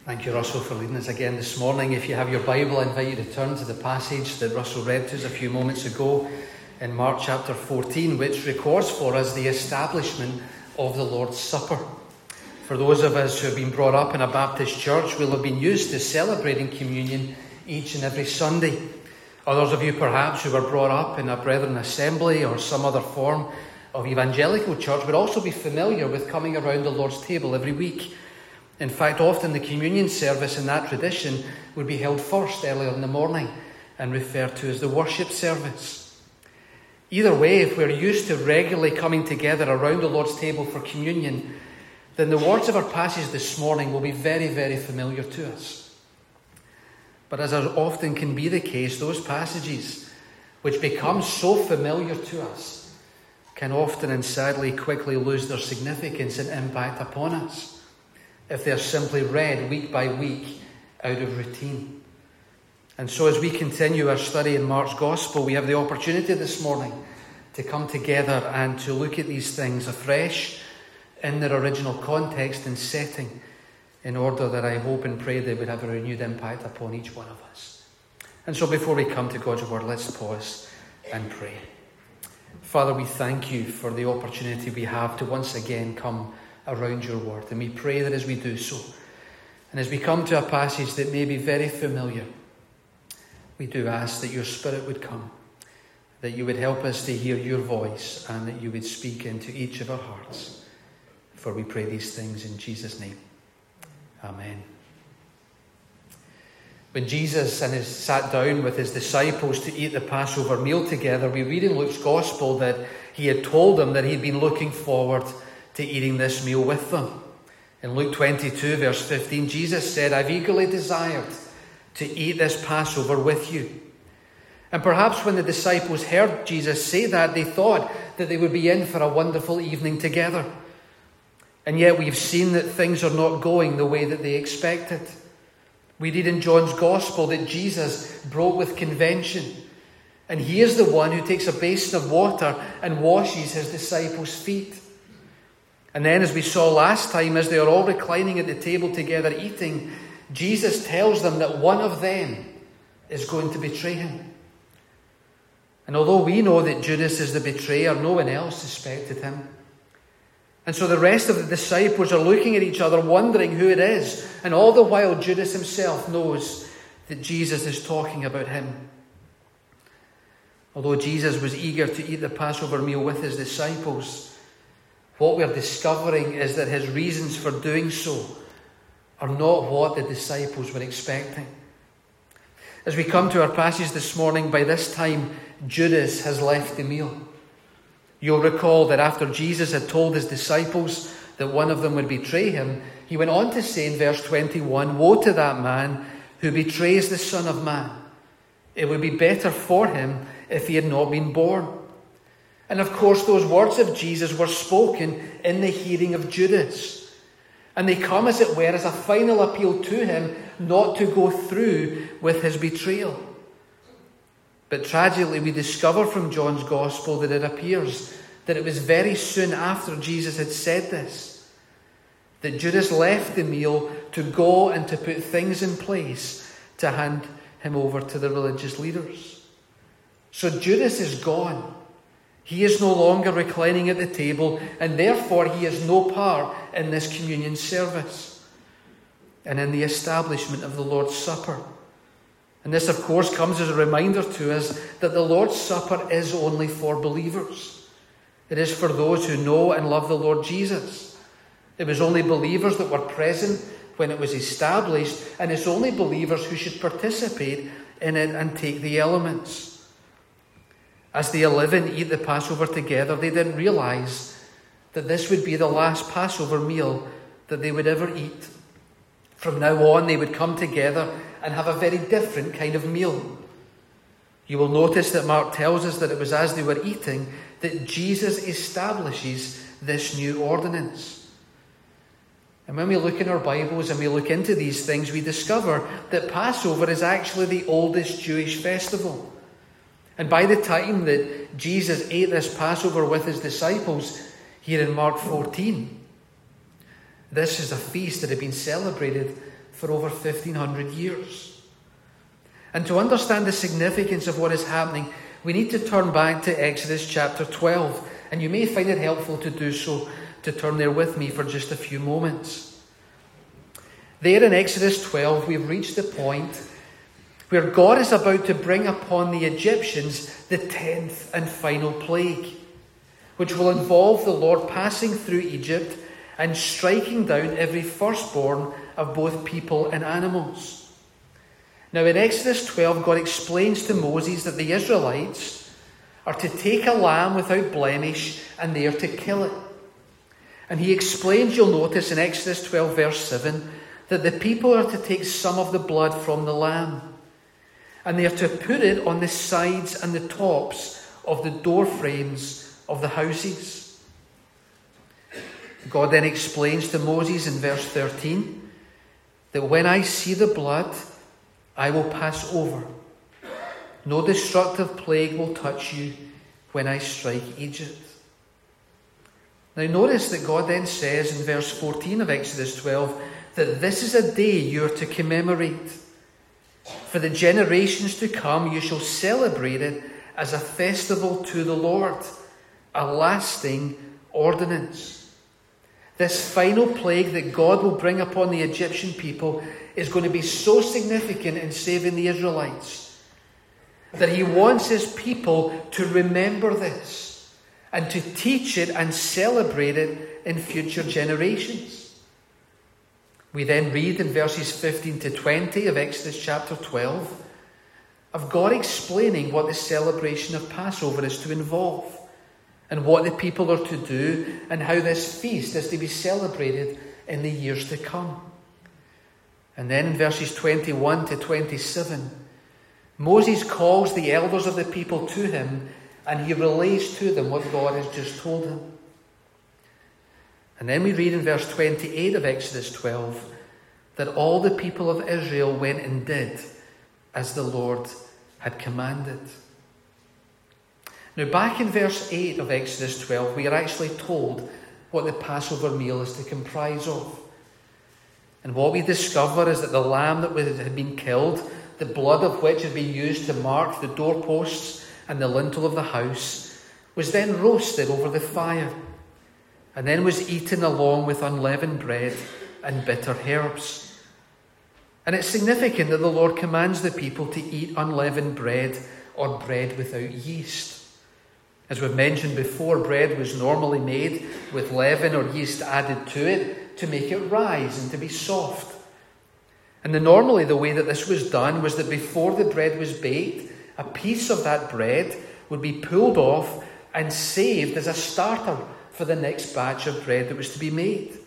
Thank you, Russell, for leading us again this morning. If you have your Bible, I invite you to turn to the passage that Russell read to us a few moments ago in Mark chapter 14, which records for us the establishment of the Lord's Supper. For those of us who have been brought up in a Baptist church, we'll have been used to celebrating communion each and every Sunday. Others of you, perhaps, who were brought up in a Brethren assembly or some other form of evangelical church, would also be familiar with coming around the Lord's table every week. In fact, often the communion service in that tradition would be held first earlier in the morning and referred to as the worship service. Either way, if we're used to regularly coming together around the Lord's table for communion, then the words of our passage this morning will be very, very familiar to us. But as often can be the case, those passages which become so familiar to us can often and sadly quickly lose their significance and impact upon us if they're simply read week by week out of routine. And so as we continue our study in Mark's Gospel, we have the opportunity this morning to come together and to look at these things afresh in their original context and setting, in order that I hope and pray they would have a renewed impact upon each one of us. And so before we come to God's Word, let's pause and pray. Father, we thank you for the opportunity we have to once again come around your word. And we pray that as we do so, and as we come to a passage that may be very familiar, we do ask that your Spirit would come, that you would help us to hear your voice, and that you would speak into each of our hearts. For we pray these things in Jesus' name. Amen. When Jesus sat down with his disciples to eat the Passover meal together, we read in Luke's Gospel that he had told them that he'd been looking forward to eating this meal with them. In Luke 22, verse 15, Jesus said, "I've eagerly desired to eat this Passover with you." And perhaps when the disciples heard Jesus say that, they thought that they would be in for a wonderful evening together. And yet we've seen that things are not going the way that they expected. We read in John's Gospel that Jesus broke with convention. And he is the one who takes a basin of water and washes his disciples' feet. And then, as we saw last time, as they are all reclining at the table together eating, Jesus tells them that one of them is going to betray him. And although we know that Judas is the betrayer, no one else suspected him. And so the rest of the disciples are looking at each other, wondering who it is. And all the while, Judas himself knows that Jesus is talking about him. Although Jesus was eager to eat the Passover meal with his disciples, what we're discovering is that his reasons for doing so are not what the disciples were expecting. As we come to our passage this morning, by this time, Judas has left the meal. You'll recall that after Jesus had told his disciples that one of them would betray him, he went on to say in verse 21, "Woe to that man who betrays the Son of Man. It would be better for him if he had not been born." And of course, those words of Jesus were spoken in the hearing of Judas. And they come, as it were, as a final appeal to him not to go through with his betrayal. But tragically, we discover from John's Gospel that it appears that it was very soon after Jesus had said this that Judas left the meal to go and to put things in place to hand him over to the religious leaders. So Judas is gone. He is no longer reclining at the table, and therefore he has no part in this communion service and in the establishment of the Lord's Supper. And this, of course, comes as a reminder to us that the Lord's Supper is only for believers. It is for those who know and love the Lord Jesus. It was only believers that were present when it was established, and it's only believers who should participate in it and take the elements. As the 11 eat the Passover together, they didn't realize that this would be the last Passover meal that they would ever eat. From now on, they would come together and have a very different kind of meal. You will notice that Mark tells us that it was as they were eating that Jesus establishes this new ordinance. And when we look in our Bibles and we look into these things, we discover that Passover is actually the oldest Jewish festival. And by the time that Jesus ate this Passover with his disciples, here in Mark 14, this is a feast that had been celebrated for over 1,500 years. And to understand the significance of what is happening, we need to turn back to Exodus chapter 12. And you may find it helpful to do so, to turn there with me for just a few moments. There in Exodus 12, we've reached the point where God is about to bring upon the Egyptians the 10th and final plague, which will involve the Lord passing through Egypt and striking down every firstborn of both people and animals. Now in Exodus 12, God explains to Moses that the Israelites are to take a lamb without blemish and they are to kill it. And he explains, you'll notice in Exodus 12 verse 7, that the people are to take some of the blood from the lamb and they are to put it on the sides and the tops of the door frames of the houses. God then explains to Moses in verse 13 that when I see the blood, I will pass over. No destructive plague will touch you when I strike Egypt. Now notice that God then says in verse 14 of Exodus 12 that this is a day you are to commemorate. For the generations to come you shall celebrate it as a festival to the Lord, a lasting ordinance. This final plague that God will bring upon the Egyptian people is going to be so significant in saving the Israelites that he wants his people to remember this and to teach it and celebrate it in future generations. We then read in verses 15 to 20 of Exodus chapter 12 of God explaining what the celebration of Passover is to involve and what the people are to do and how this feast is to be celebrated in the years to come. And then in verses 21 to 27, Moses calls the elders of the people to him and he relays to them what God has just told him. And then we read in verse 28 of Exodus 12 that all the people of Israel went and did as the Lord had commanded. Now back in verse 8 of Exodus 12, we are actually told what the Passover meal is to comprise of. And what we discover is that the lamb that had been killed, the blood of which had been used to mark the doorposts and the lintel of the house, was then roasted over the fire and then was eaten along with unleavened bread and bitter herbs. And it's significant that the Lord commands the people to eat unleavened bread or bread without yeast. As we've mentioned before, bread was normally made with leaven or yeast added to it to make it rise and to be soft. And normally the way that this was done was that before the bread was baked, a piece of that bread would be pulled off and saved as a starter for the next batch of bread that was to be made.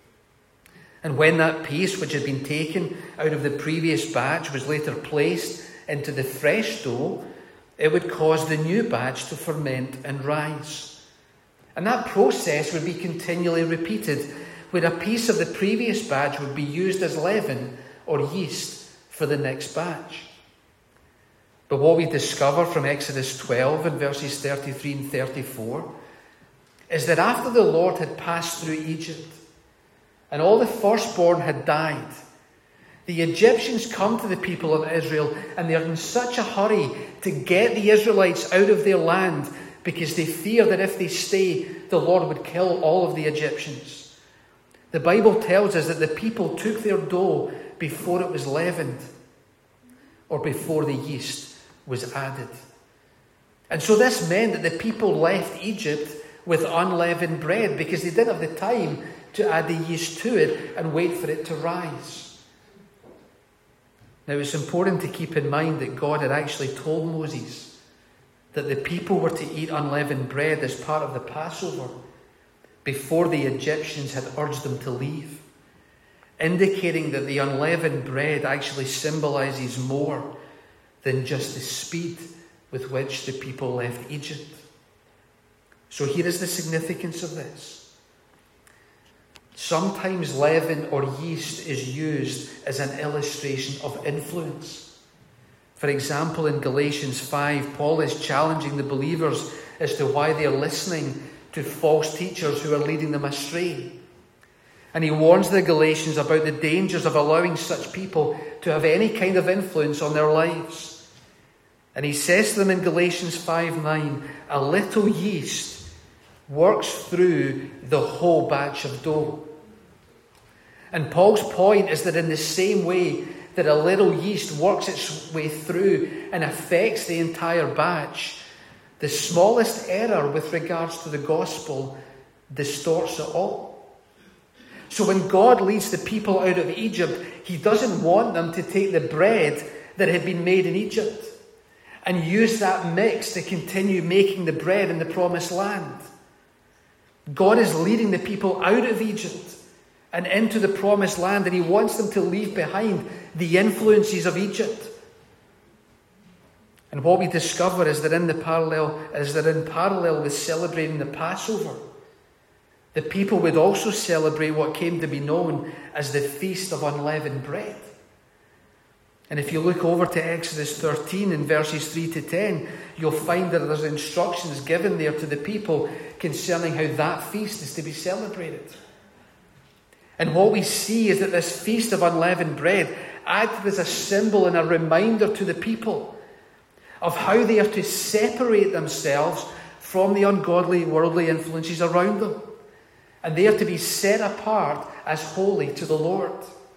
And when that piece which had been taken out of the previous batch was later placed into the fresh dough, it would cause the new batch to ferment and rise. And that process would be continually repeated, where a piece of the previous batch would be used as leaven or yeast for the next batch. But what we discover from Exodus 12 and verses 33 and 34 is that after the Lord had passed through Egypt and all the firstborn had died, the Egyptians come to the people of Israel and they're in such a hurry to get the Israelites out of their land because they fear that if they stay, the Lord would kill all of the Egyptians. The Bible tells us that the people took their dough before it was leavened or before the yeast was added. And so this meant that the people left Egypt with unleavened bread because they didn't have the time to add the yeast to it and wait for it to rise. Now it's important to keep in mind that God had actually told Moses that the people were to eat unleavened bread as part of the Passover before the Egyptians had urged them to leave, indicating that the unleavened bread actually symbolizes more than just the speed with which the people left Egypt. So here is the significance of this. Sometimes leaven or yeast is used as an illustration of influence. For example, in Galatians 5, Paul is challenging the believers as to why they are listening to false teachers who are leading them astray. And he warns the Galatians about the dangers of allowing such people to have any kind of influence on their lives. And he says to them in Galatians 5:9, a little yeast works through the whole batch of dough. And Paul's point is that in the same way that a little yeast works its way through and affects the entire batch, the smallest error with regards to the gospel distorts it all. So when God leads the people out of Egypt, he doesn't want them to take the bread that had been made in Egypt and use that mix to continue making the bread in the promised land. God is leading the people out of Egypt and into the promised land, and he wants them to leave behind the influences of Egypt. And what we discover is that in parallel with celebrating the Passover, the people would also celebrate what came to be known as the Feast of Unleavened Bread. And if you look over to Exodus 13 in verses 3 to 10, you'll find that there's instructions given there to the people concerning how that feast is to be celebrated. And what we see is that this Feast of Unleavened Bread acted as a symbol and a reminder to the people of how they are to separate themselves from the ungodly worldly influences around them. And they are to be set apart as holy to the Lord.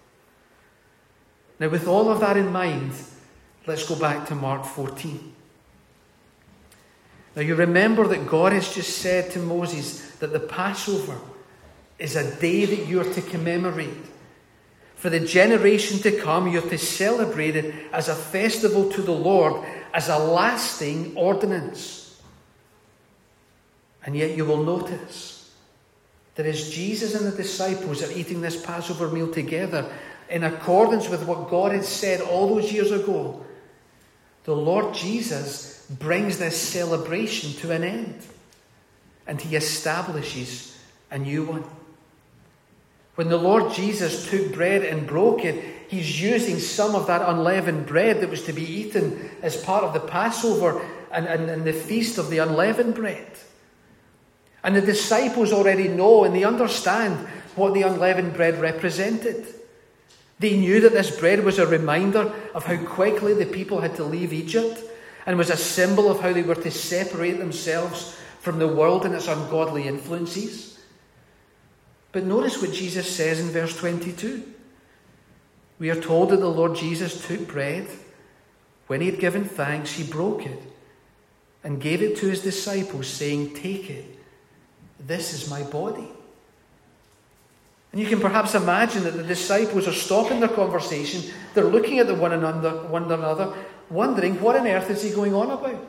Now, with all of that in mind, let's go back to Mark 14. Now, you remember that God has just said to Moses that the Passover is a day that you're to commemorate. For the generation to come, you're to celebrate it as a festival to the Lord, as a lasting ordinance. And yet you will notice that as Jesus and the disciples are eating this Passover meal together, in accordance with what God had said all those years ago, the Lord Jesus brings this celebration to an end, and he establishes a new one. When the Lord Jesus took bread and broke it, he's using some of that unleavened bread that was to be eaten as part of the Passover and the feast of the unleavened bread. And the disciples already know and they understand what the unleavened bread represented. They knew that this bread was a reminder of how quickly the people had to leave Egypt and was a symbol of how they were to separate themselves from the world and its ungodly influences. But notice what Jesus says in verse 22. We are told that the Lord Jesus took bread. When he had given thanks, he broke it and gave it to his disciples, saying, "Take it. This is my body." And you can perhaps imagine that the disciples are stopping their conversation. They're looking at one another, wondering what on earth is he going on about.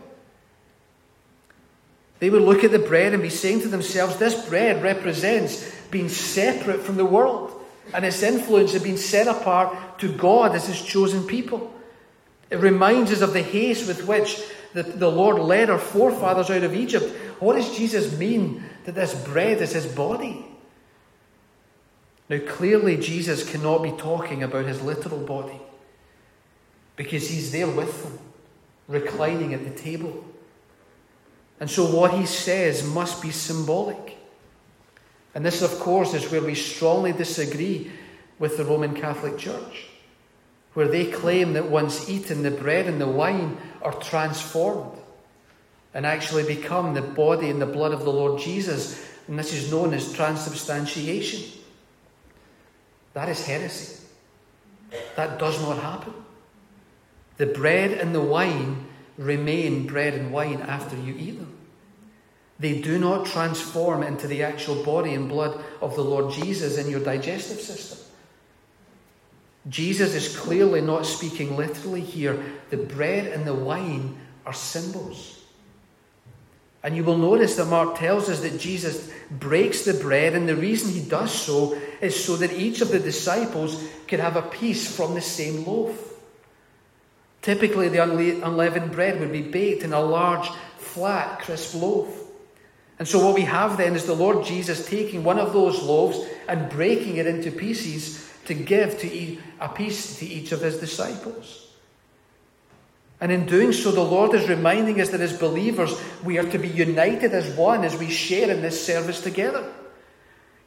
They would look at the bread and be saying to themselves, this bread represents being separate from the world and its influence of being set apart to God as his chosen people. It reminds us of the haste with which the Lord led our forefathers out of Egypt. What does Jesus mean that this bread is his body? Now, clearly, Jesus cannot be talking about his literal body because he's there with them, reclining at the table. And so what he says must be symbolic. And this, of course, is where we strongly disagree with the Roman Catholic Church, where they claim that once eaten, the bread and the wine are transformed and actually become the body and the blood of the Lord Jesus. And this is known as transubstantiation. That is heresy. That does not happen. The bread and the wine remain bread and wine after you eat them. They do not transform into the actual body and blood of the Lord Jesus in your digestive system. Jesus is clearly not speaking literally here. The bread and the wine are symbols. And you will notice that Mark tells us that Jesus breaks the bread, and the reason he does so is so that each of the disciples could have a piece from the same loaf. Typically, the unleavened bread would be baked in a large, flat, crisp loaf. And so what we have then is the Lord Jesus taking one of those loaves and breaking it into pieces to give a piece to each of his disciples. And in doing so, the Lord is reminding us that as believers, we are to be united as one as we share in this service together.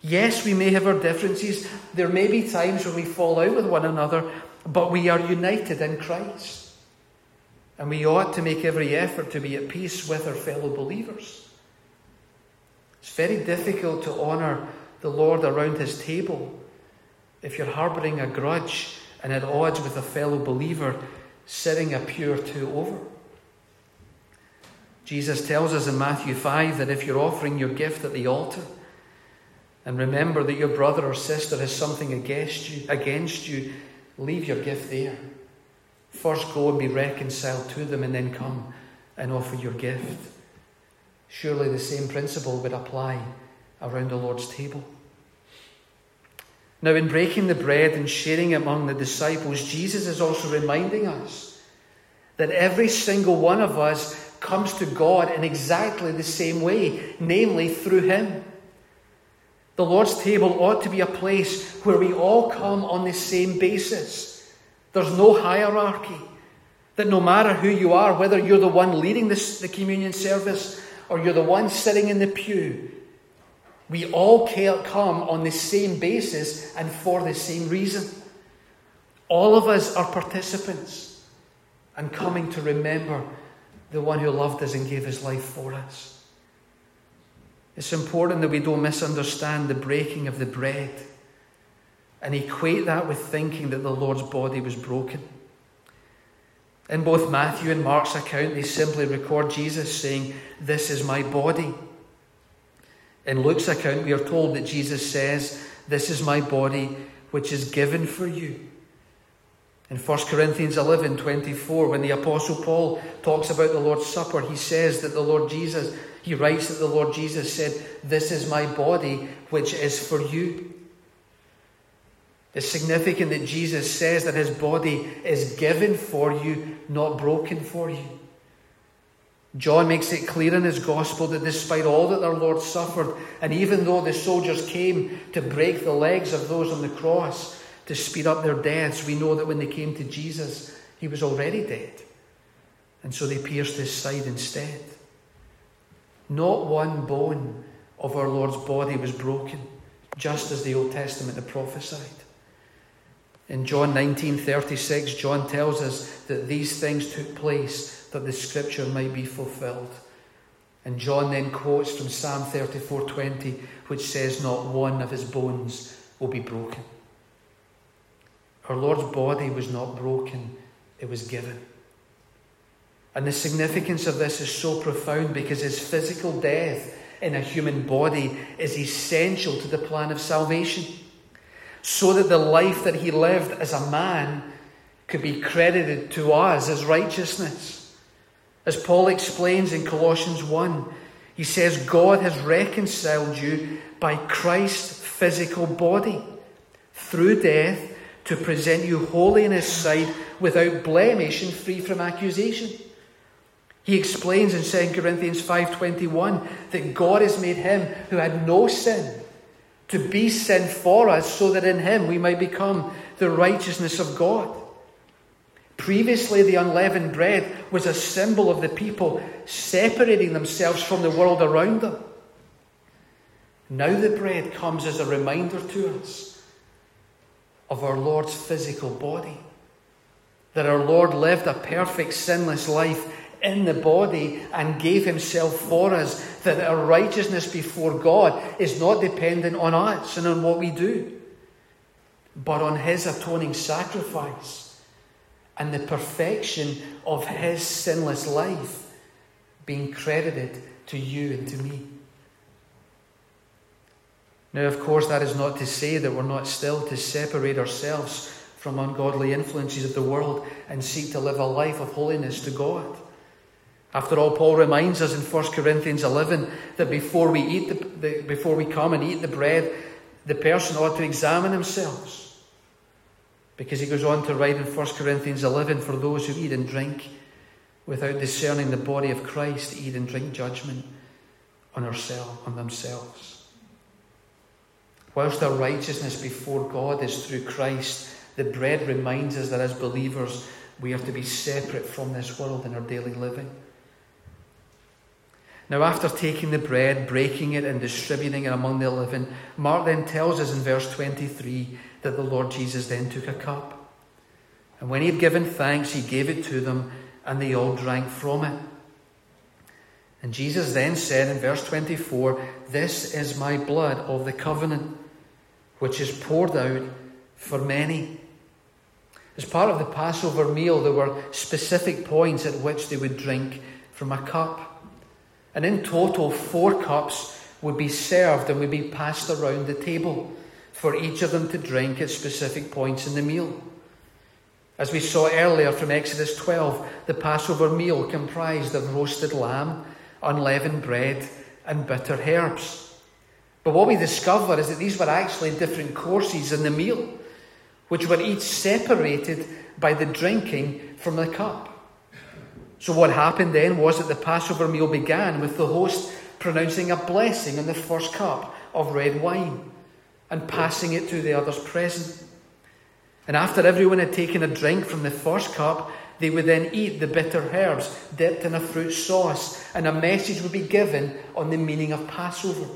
Yes, we may have our differences. There may be times when we fall out with one another, but we are united in Christ. And we ought to make every effort to be at peace with our fellow believers. It's very difficult to honour the Lord around his table if you're harbouring a grudge and at odds with a fellow believer sitting a pew or two over. Jesus tells us in Matthew 5 that if you're offering your gift at the altar, and remember that your brother or sister has something against you, leave your gift there. First go and be reconciled to them, and then come and offer your gift. Surely the same principle would apply around the Lord's table. Now, in breaking the bread and sharing it among the disciples, Jesus is also reminding us that every single one of us comes to God in exactly the same way, namely through him. The Lord's table ought to be a place where we all come on the same basis. There's no hierarchy. That no matter who you are, whether you're the one leading the communion service or you're the one sitting in the pew, we all come on the same basis and for the same reason. All of us are participants and coming to remember the one who loved us and gave his life for us. It's important that we don't misunderstand the breaking of the bread and equate that with thinking that the Lord's body was broken. In both Matthew and Mark's account, they simply record Jesus saying, "This is my body." In Luke's account, we are told that Jesus says, "This is my body, which is given for you." In 1 Corinthians 11:24, when the Apostle Paul talks about the Lord's Supper, he writes that the Lord Jesus said, "This is my body, which is for you." It's significant that Jesus says that his body is given for you, not broken for you. John makes it clear in his gospel that despite all that our Lord suffered, and even though the soldiers came to break the legs of those on the cross to speed up their deaths, we know that when they came to Jesus, he was already dead. And so they pierced his side instead. Not one bone of our Lord's body was broken, just as the Old Testament had prophesied. In John 19:36, John tells us that these things took place that the scripture might be fulfilled. And John then quotes from Psalm 34:20, which says, "Not one of his bones will be broken." Our Lord's body was not broken, it was given. And the significance of this is so profound because his physical death in a human body is essential to the plan of salvation, so that the life that he lived as a man could be credited to us as righteousness. As Paul explains in Colossians 1, he says, "God has reconciled you by Christ's physical body through death to present you holy in his sight, without blemish and free from accusation." He explains in 2 Corinthians 5:21 that God has made him who had no sin to be sin for us, so that in him we might become the righteousness of God. Previously, the unleavened bread was a symbol of the people separating themselves from the world around them. Now the bread comes as a reminder to us of our Lord's physical body, that our Lord lived a perfect, sinless life in the body and gave himself for us, that our righteousness before God is not dependent on us and on what we do, but on his atoning sacrifice and the perfection of his sinless life being credited to you and to me. Now, of course, that is not to say that we're not still to separate ourselves from ungodly influences of the world and seek to live a life of holiness to God. After all, Paul reminds us in 1 Corinthians 11 that before we come and eat the bread, the person ought to examine themselves. Because he goes on to write in 1 Corinthians 11, "For those who eat and drink without discerning the body of Christ eat and drink judgment on themselves." Whilst our righteousness before God is through Christ, the bread reminds us that as believers we are to be separate from this world in our daily living. Now, after taking the bread, breaking it and distributing it among the 11, Mark then tells us in verse 23 that the Lord Jesus then took a cup. And when he had given thanks, he gave it to them, and they all drank from it. And Jesus then said in verse 24, "This is my blood of the covenant, which is poured out for many." As part of the Passover meal, there were specific points at which they would drink from a cup. And in total, 4 cups would be served and would be passed around the table for each of them to drink at specific points in the meal. As we saw earlier from Exodus 12, the Passover meal comprised of roasted lamb, unleavened bread, and bitter herbs. But what we discover is that these were actually different courses in the meal, which were each separated by the drinking from the cup. So what happened then was that the Passover meal began with the host pronouncing a blessing on the first cup of red wine and passing it to the others present. And after everyone had taken a drink from the first cup, they would then eat the bitter herbs dipped in a fruit sauce, and a message would be given on the meaning of Passover.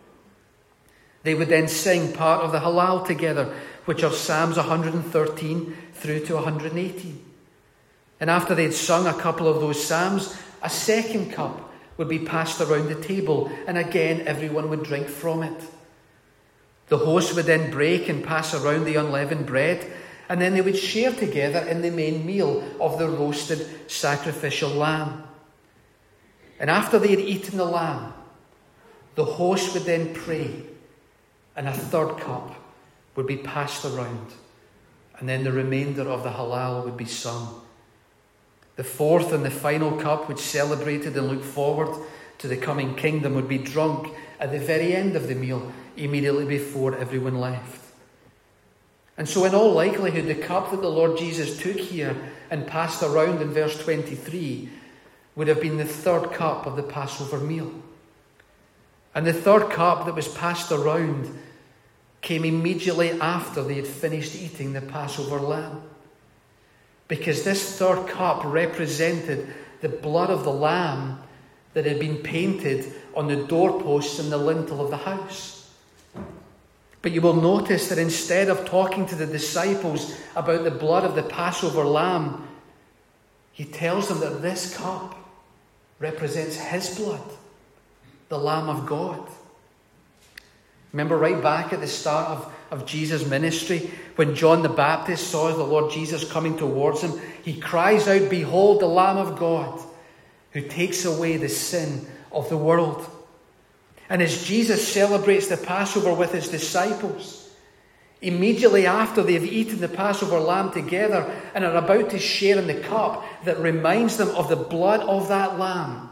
They would then sing part of the Hallel together, which are Psalms 113 through to 118. And after they'd sung a couple of those psalms, a second cup would be passed around the table, and again everyone would drink from it. The host would then break and pass around the unleavened bread, and then they would share together in the main meal of the roasted sacrificial lamb. And after they had eaten the lamb, the host would then pray, and a third cup would be passed around, and then the remainder of the Hallel would be sung. The fourth and the final cup, which celebrated and looked forward to the coming kingdom, would be drunk at the very end of the meal, immediately before everyone left. And so in all likelihood, the cup that the Lord Jesus took here and passed around in verse 23 would have been the third cup of the Passover meal. And the third cup that was passed around came immediately after they had finished eating the Passover lamb. Because this third cup represented the blood of the lamb that had been painted on the doorposts and the lintel of the house. But you will notice that instead of talking to the disciples about the blood of the Passover lamb, he tells them that this cup represents his blood, the Lamb of God. Remember right back at the start of Jesus' ministry, when John the Baptist saw the Lord Jesus coming towards him, he cries out, "Behold the Lamb of God, who takes away the sin of the world." And as Jesus celebrates the Passover with his disciples, immediately after they've eaten the Passover lamb together and are about to share in the cup that reminds them of the blood of that lamb,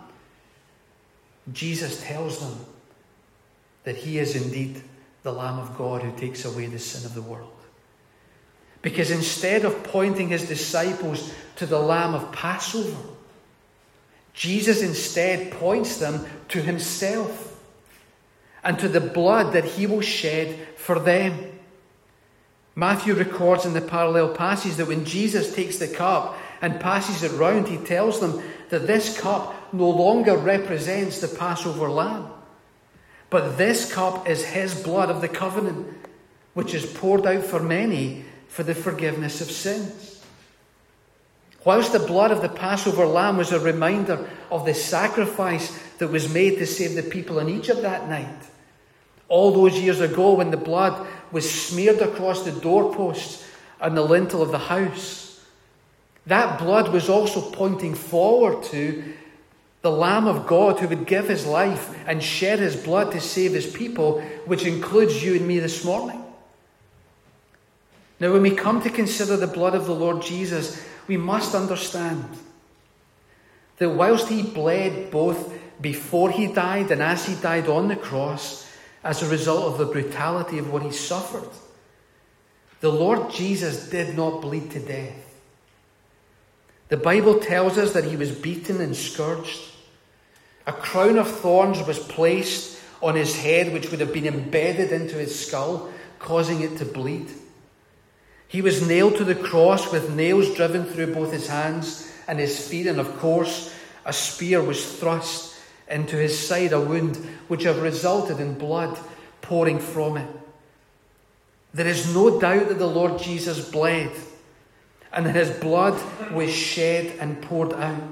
Jesus tells them that he is indeed the Lamb of God who takes away the sin of the world. Because instead of pointing his disciples to the Lamb of Passover, Jesus instead points them to himself and to the blood that he will shed for them. Matthew records in the parallel passage that when Jesus takes the cup and passes it round, he tells them that this cup no longer represents the Passover lamb, but this cup is his blood of the covenant, which is poured out for many for the forgiveness of sins. Whilst the blood of the Passover lamb was a reminder of the sacrifice that was made to save the people in Egypt that night, all those years ago when the blood was smeared across the doorposts and the lintel of the house, that blood was also pointing forward to the Lamb of God who would give his life and shed his blood to save his people, which includes you and me this morning. Now, when we come to consider the blood of the Lord Jesus, we must understand that whilst he bled both before he died and as he died on the cross as a result of the brutality of what he suffered, the Lord Jesus did not bleed to death. The Bible tells us that he was beaten and scourged. A crown of thorns was placed on his head, which would have been embedded into his skull, causing it to bleed. He was nailed to the cross with nails driven through both his hands and his feet, and of course, a spear was thrust into his side, a wound which have resulted in blood pouring from it. There is no doubt that the Lord Jesus bled and that his blood was shed and poured out.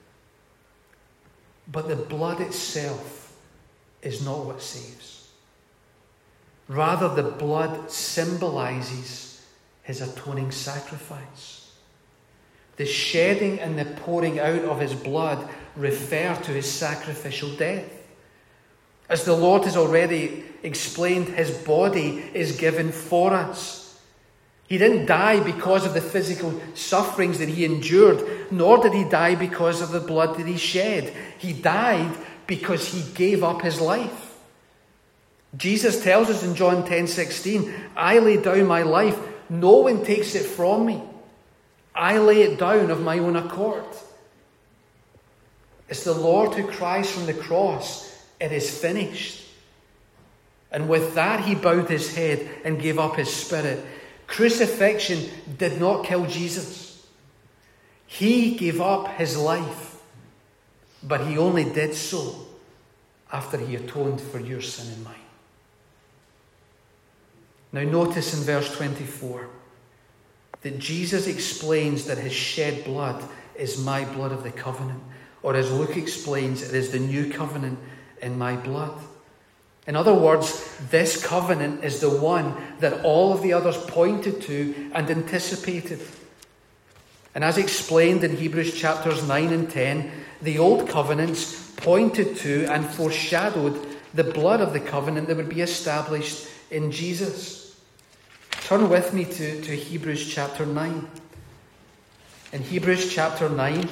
But the blood itself is not what saves. Rather, the blood symbolizes his atoning sacrifice. The shedding and the pouring out of his blood refer to his sacrificial death. As the Lord has already explained, his body is given for us. He didn't die because of the physical sufferings that he endured, nor did he die because of the blood that he shed. He died because he gave up his life. Jesus tells us in John 10:16, I lay down my life. No one takes it from me. I lay it down of my own accord. It's the Lord who cries from the cross, it is finished. And with that, he bowed his head and gave up his spirit. Crucifixion did not kill Jesus. He gave up his life, but he only did so after he atoned for your sin and mine. Now notice in verse 24 that Jesus explains that his shed blood is my blood of the covenant. Or as Luke explains, it is the new covenant in my blood. In other words, this covenant is the one that all of the others pointed to and anticipated. And as explained in Hebrews chapters 9 and 10, the old covenants pointed to and foreshadowed the blood of the covenant that would be established in Jesus. Turn with me to Hebrews chapter 9. In Hebrews chapter 9,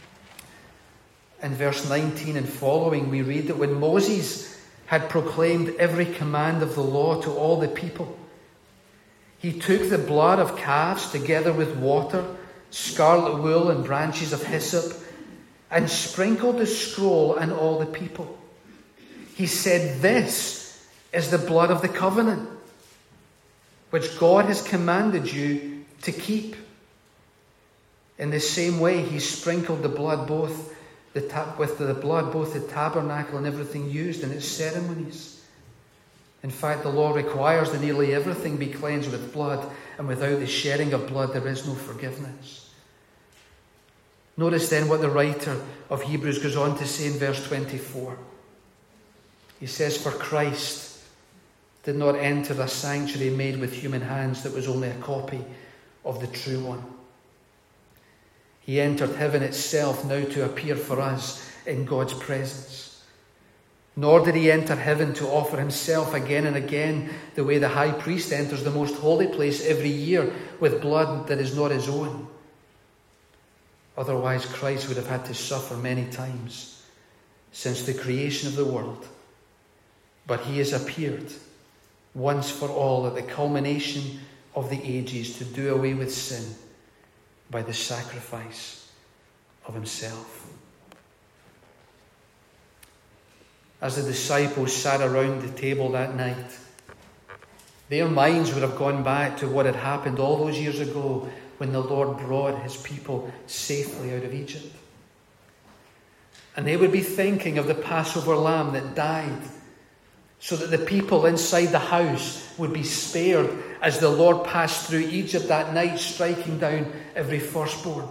in verse 19 and following, we read that when Moses had proclaimed every command of the law to all the people, he took the blood of calves together with water, scarlet wool and branches of hyssop, and sprinkled the scroll and all the people. He said, this is the blood of the covenant, which God has commanded you to keep. In the same way, he sprinkled the blood both the tabernacle and everything used in its ceremonies. In fact, the law requires that nearly everything be cleansed with blood, and without the shedding of blood there is no forgiveness. Notice then what the writer of Hebrews goes on to say in verse 24. He says, for Christ did not enter a sanctuary made with human hands that was only a copy of the true one. He entered heaven itself now to appear for us in God's presence. Nor did he enter heaven to offer himself again and again the way the high priest enters the most holy place every year with blood that is not his own. Otherwise, Christ would have had to suffer many times since the creation of the world. But he has appeared once for all at the culmination of the ages to do away with sin by the sacrifice of himself. As the disciples sat around the table that night, their minds would have gone back to what had happened all those years ago when the Lord brought his people safely out of Egypt. And they would be thinking of the Passover lamb that died so that the people inside the house would be spared as the Lord passed through Egypt that night, striking down every firstborn.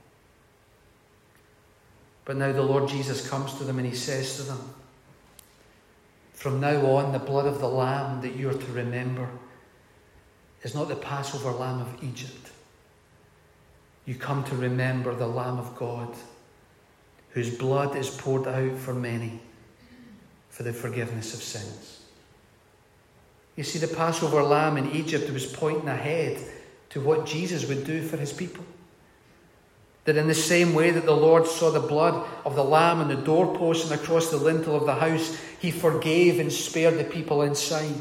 But now the Lord Jesus comes to them and he says to them, from now on, the blood of the lamb that you are to remember is not the Passover lamb of Egypt. You come to remember the Lamb of God, whose blood is poured out for many for the forgiveness of sins. You see, the Passover lamb in Egypt was pointing ahead to what Jesus would do for his people. That in the same way that the Lord saw the blood of the lamb on the doorpost and across the lintel of the house, he forgave and spared the people inside.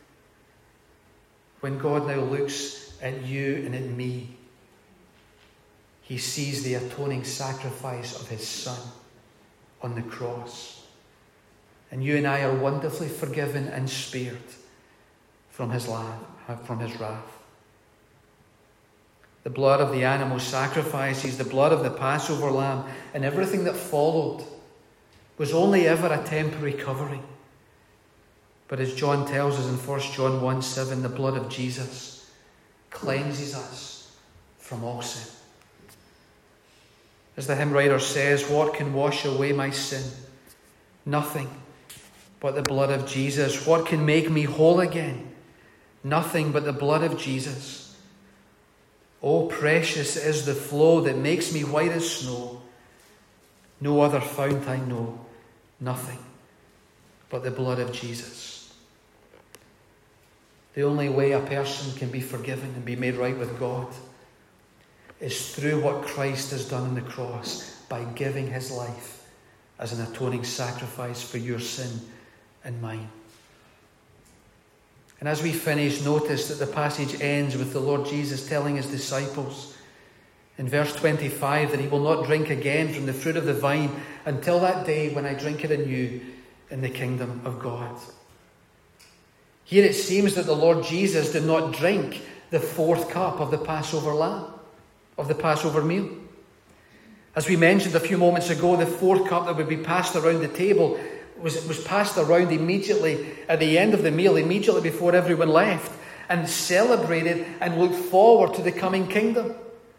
When God now looks at you and at me, he sees the atoning sacrifice of his Son on the cross. And you and I are wonderfully forgiven and spared from his wrath. The blood of the animal sacrifices, the blood of the Passover lamb, and everything that followed was only ever a temporary covering. But as John tells us in 1 John 1:7, the blood of Jesus cleanses us from all sin. As the hymn writer says, what can wash away my sin? Nothing but the blood of Jesus. What can make me whole again? Nothing but the blood of Jesus. Oh, precious is the flow that makes me white as snow. No other fount I know. Nothing but the blood of Jesus. The only way a person can be forgiven and be made right with God is through what Christ has done on the cross by giving his life as an atoning sacrifice for your sin and mine. And as we finish, notice that the passage ends with the Lord Jesus telling his disciples in verse 25 that he will not drink again from the fruit of the vine until that day when I drink it anew in the kingdom of God. Here it seems that the Lord Jesus did not drink the fourth cup of the Passover lamb, of the Passover meal. As we mentioned a few moments ago, the fourth cup that would be passed around the table was passed around immediately at the end of the meal, immediately before everyone left, and celebrated and looked forward to the coming kingdom.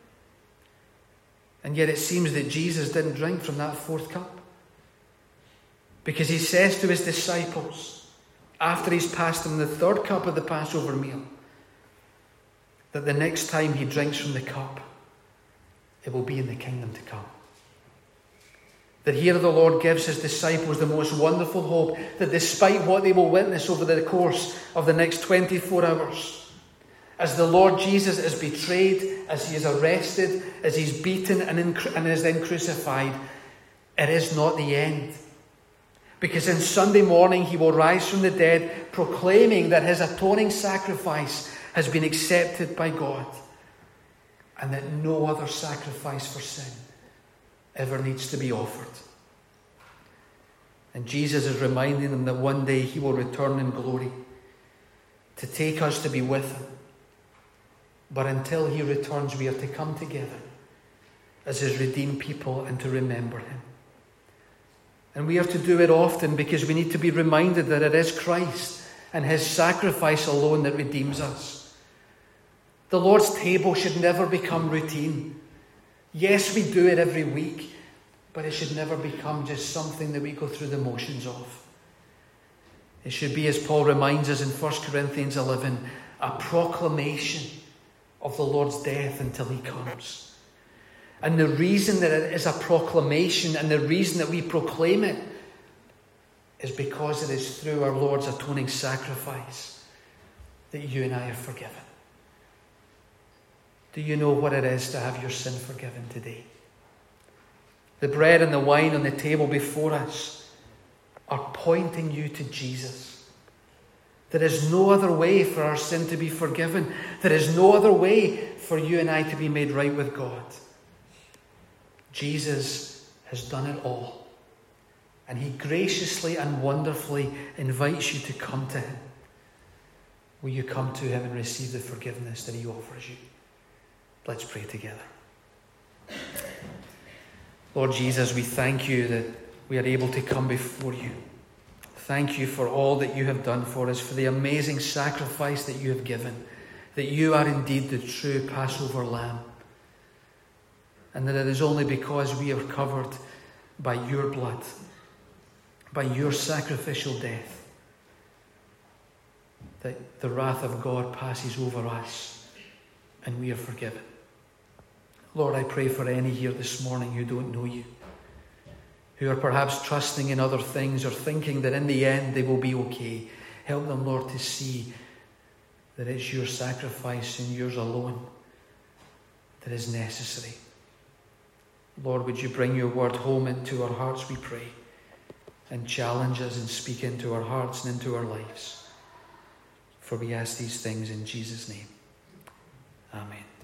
And yet it seems that Jesus didn't drink from that fourth cup, because he says to his disciples, after he's passed them the third cup of the Passover meal, that the next time he drinks from the cup, it will be in the kingdom to come. That here the Lord gives his disciples the most wonderful hope that despite what they will witness over the course of the next 24 hours, as the Lord Jesus is betrayed, as he is arrested, as he's beaten and is then crucified, it is not the end. Because in Sunday morning he will rise from the dead, proclaiming that his atoning sacrifice has been accepted by God, and that no other sacrifice for sin ever needs to be offered. And Jesus is reminding them that one day he will return in glory to take us to be with him. But until he returns, we are to come together as his redeemed people and to remember him. And we are to do it often because we need to be reminded that it is Christ and his sacrifice alone that redeems us. The Lord's table should never become routine. Yes, we do it every week, but it should never become just something that we go through the motions of. It should be, as Paul reminds us in 1 Corinthians 11, a proclamation of the Lord's death until he comes. And the reason that it is a proclamation and the reason that we proclaim it is because it is through our Lord's atoning sacrifice that you and I are forgiven. Do you know what it is to have your sin forgiven today? The bread and the wine on the table before us are pointing you to Jesus. There is no other way for our sin to be forgiven. There is no other way for you and I to be made right with God. Jesus has done it all. And he graciously and wonderfully invites you to come to him. Will you come to him and receive the forgiveness that he offers you? Let's pray together. Lord Jesus, we thank you that we are able to come before you. Thank you for all that you have done for us, for the amazing sacrifice that you have given, that you are indeed the true Passover lamb, and that it is only because we are covered by your blood, by your sacrificial death, that the wrath of God passes over us and we are forgiven. Lord, I pray for any here this morning who don't know you, who are perhaps trusting in other things or thinking that in the end they will be okay. Help them, Lord, to see that it's your sacrifice and yours alone that is necessary. Lord, would you bring your word home into our hearts, we pray, and challenge us and speak into our hearts and into our lives. For we ask these things in Jesus' name. Amen.